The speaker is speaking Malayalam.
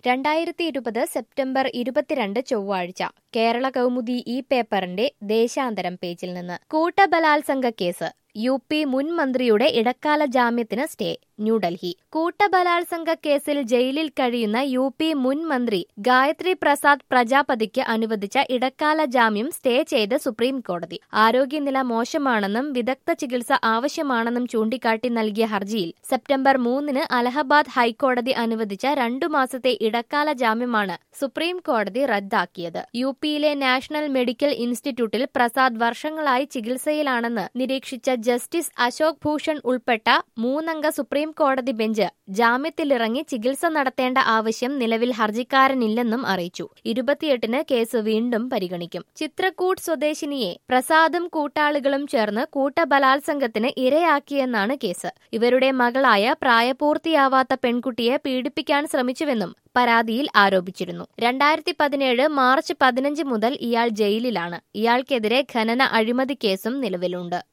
2020 സെപ്റ്റംബർ 22 ചൊവ്വാഴ്ച കേരള കൗമുദി ഈ പേപ്പറിന്റെ ദേശാന്തരം പേജിൽ നിന്ന് കൂട്ടബലാത്സംഗ കേസ് UP മുൻ മന്ത്രിയുടെ ഇടക്കാല ജാമ്യത്തിന് സ്റ്റേ ന്യൂഡൽഹി കൂട്ടബലാത്സംഗ കേസിൽ ജയിലിൽ കഴിയുന്ന UP മുൻ മന്ത്രി ഗായത്രി പ്രസാദ് പ്രജാപതിക്ക് അനുവദിച്ച ഇടക്കാല ജാമ്യം സ്റ്റേ ചെയ്ത് സുപ്രീം കോടതി ആരോഗ്യനില മോശമാണെന്നും വിദഗ്ധ ചികിത്സ ആവശ്യമാണെന്നും ചൂണ്ടിക്കാട്ടി നൽകിയ ഹർജിയിൽ സെപ്റ്റംബർ 3-ന് അലഹബാദ് ഹൈക്കോടതി അനുവദിച്ച 2 മാസത്തെ ഇടക്കാല ജാമ്യമാണ് സുപ്രീം കോടതി റദ്ദാക്കിയത് UPയിലെ നാഷണൽ മെഡിക്കൽ ഇൻസ്റ്റിറ്റ്യൂട്ടിൽ പ്രസാദ് വർഷങ്ങളായി ചികിത്സയിലാണെന്ന് നിരീക്ഷിച്ച ജസ്റ്റിസ് അശോക് ഭൂഷൺ ഉൾപ്പെട്ട 3-അംഗ സുപ്രീം കോടതി ബെഞ്ച് ജാമ്യത്തിലിറങ്ങി ചികിത്സ നടത്തേണ്ട ആവശ്യം നിലവിൽ ഹർജിക്കാരനില്ലെന്നും അറിയിച്ചു 28-ന് കേസ് വീണ്ടും പരിഗണിക്കും ചിത്രകൂട്ട് സ്വദേശിനിയെ പ്രസാദും കൂട്ടാളികളും ചേർന്ന് കൂട്ടബലാത്സംഗത്തിന് ഇരയാക്കിയെന്നാണ് കേസ് ഇവരുടെ മകളായ പ്രായപൂർത്തിയാവാത്ത പെൺകുട്ടിയെ പീഡിപ്പിക്കാൻ ശ്രമിച്ചുവെന്നും പരാതിയിൽ ആരോപിച്ചിരുന്നു 2017 മാർച്ച് 15 മുതൽ ഇയാൾ ജയിലിലാണ് ഇയാൾക്കെതിരെ ഖനന അഴിമതി കേസും നിലവിലുണ്ട്